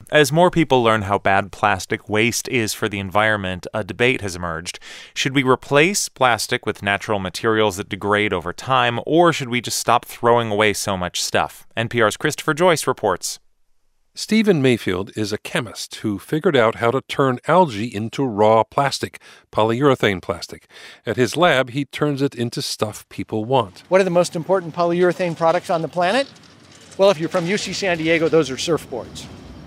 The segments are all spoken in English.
As more people learn how bad plastic waste is for the environment, a debate has emerged. Should we replace plastic with natural materials that degrade over time, or should we just stop throwing away so much stuff? NPR's Christopher Joyce reports. Stephen Mayfield is a chemist who figured out how to turn algae into raw plastic, polyurethane plastic. At his lab, he turns it into stuff people want. What are the most important polyurethane products on the planet? Well, if you're from UC San Diego, those are surfboards.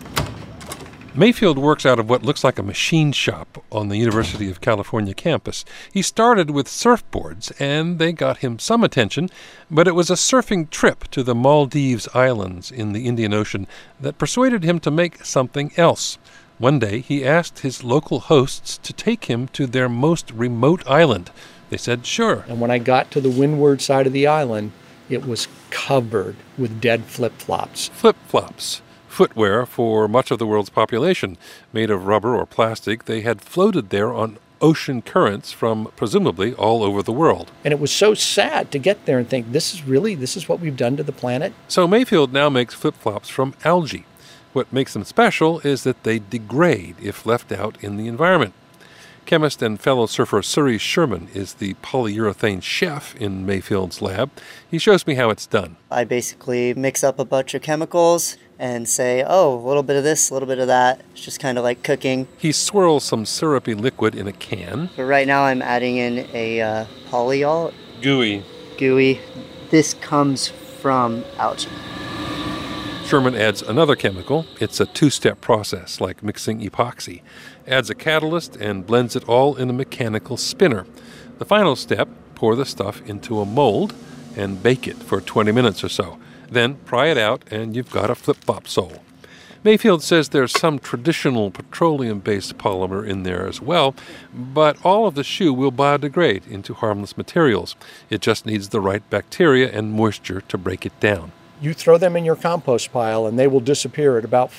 Mayfield works out of what looks like a machine shop on the University of California campus. He started with surfboards, and they got him some attention, but it was a surfing trip to the Maldives Islands in the Indian Ocean that persuaded him to make something else. One day, he asked his local hosts to take him to their most remote island. They said, sure. And when I got to the windward side of the island, it was covered with dead flip-flops. Flip-flops. Footwear for much of the world's population. Made of rubber or plastic, they had floated there on ocean currents from, presumably, all over the world. And it was so sad to get there and think, this is what we've done to the planet? So Mayfield now makes flip-flops from algae. What makes them special is that they degrade if left out in the environment. Chemist and fellow surfer Suri Sherman is the polyurethane chef in Mayfield's lab. He shows me how it's done. I basically mix up a bunch of chemicals and say, a little bit of this, a little bit of that. It's just kind of like cooking. He swirls some syrupy liquid in a can. But right now I'm adding in a polyol. Gooey. This comes from algae. Sherman adds another chemical. It's a two-step process, like mixing epoxy. Adds a catalyst and blends it all in a mechanical spinner. The final step, pour the stuff into a mold and bake it for 20 minutes or so. Then pry it out and you've got a flip-flop sole. Mayfield says there's some traditional petroleum-based polymer in there as well, but all of the shoe will biodegrade into harmless materials. It just needs the right bacteria and moisture to break it down. You throw them in your compost pile and they will disappear at about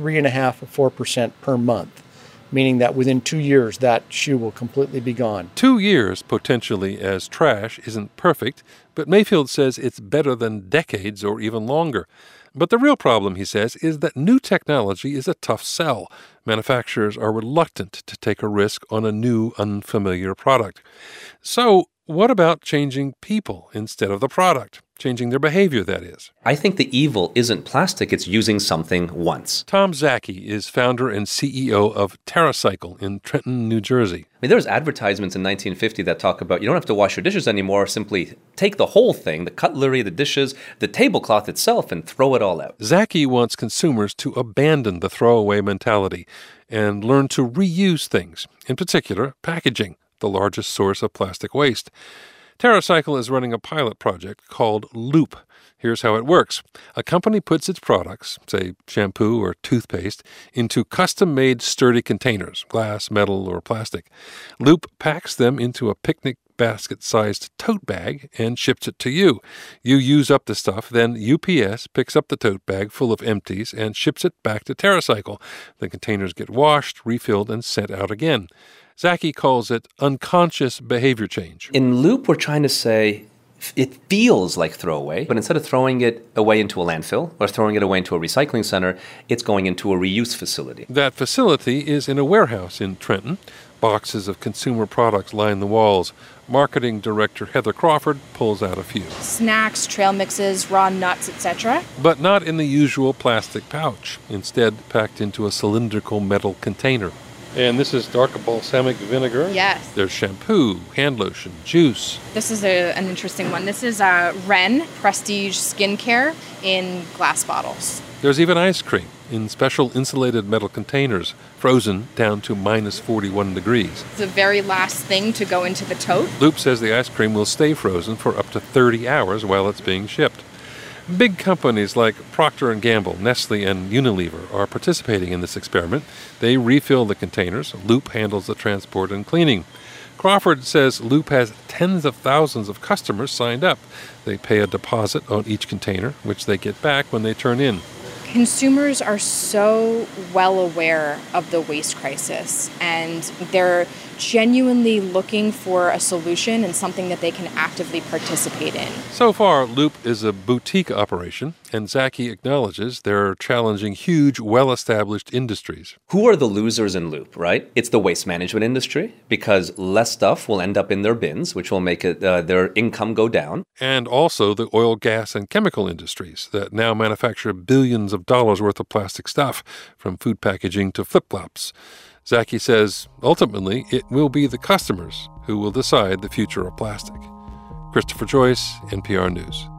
3.5% or 4% per month, meaning that within 2 years that shoe will completely be gone. 2 years, potentially, as trash isn't perfect, but Mayfield says it's better than decades or even longer. But the real problem, he says, is that new technology is a tough sell. Manufacturers are reluctant to take a risk on a new, unfamiliar product. So, what about changing people instead of the product? Changing their behavior, that is. I think the evil isn't plastic, it's using something once. Tom Zaki is founder and CEO of TerraCycle in Trenton, New Jersey. I mean, there was advertisements in 1950 that talk about you don't have to wash your dishes anymore, simply take the whole thing, the cutlery, the dishes, the tablecloth itself, and throw it all out. Zaki wants consumers to abandon the throwaway mentality and learn to reuse things, in particular packaging, the largest source of plastic waste. TerraCycle is running a pilot project called Loop. Here's how it works. A company puts its products, say shampoo or toothpaste, into custom-made sturdy containers, glass, metal, or plastic. Loop packs them into a picnic basket-sized tote bag and ships it to you. You use up the stuff, then UPS picks up the tote bag full of empties and ships it back to TerraCycle. The containers get washed, refilled, and sent out again. Zaki calls it unconscious behavior change. In Loop, we're trying to say it feels like throwaway, but instead of throwing it away into a landfill or throwing it away into a recycling center, it's going into a reuse facility. That facility is in a warehouse in Trenton. Boxes of consumer products line the walls. Marketing director Heather Crawford pulls out a few. Snacks, trail mixes, raw nuts, etc. But not in the usual plastic pouch. Instead, packed into a cylindrical metal container. And this is dark balsamic vinegar. Yes. There's shampoo, hand lotion, juice. This is an interesting one. This is Ren Prestige Skincare in glass bottles. There's even ice cream in special insulated metal containers, frozen down to minus 41 degrees. It's the very last thing to go into the tote. Loop says the ice cream will stay frozen for up to 30 hours while it's being shipped. Big companies like Procter & Gamble, Nestle, and Unilever are participating in this experiment. They refill the containers. Loop handles the transport and cleaning. Crawford says Loop has tens of thousands of customers signed up. They pay a deposit on each container, which they get back when they turn in. Consumers are so well aware of the waste crisis, and they're genuinely looking for a solution and something that they can actively participate in. So far, Loop is a boutique operation, And Zaki acknowledges they're challenging huge, well-established industries. Who are the losers in Loop, right? It's the waste management industry, because less stuff will end up in their bins, which will make their income go down. And also the oil, gas, and chemical industries that now manufacture billions of dollars worth of plastic stuff, from food packaging to flip-flops. Zaki says, ultimately, it will be the customers who will decide the future of plastic. Christopher Joyce, NPR News.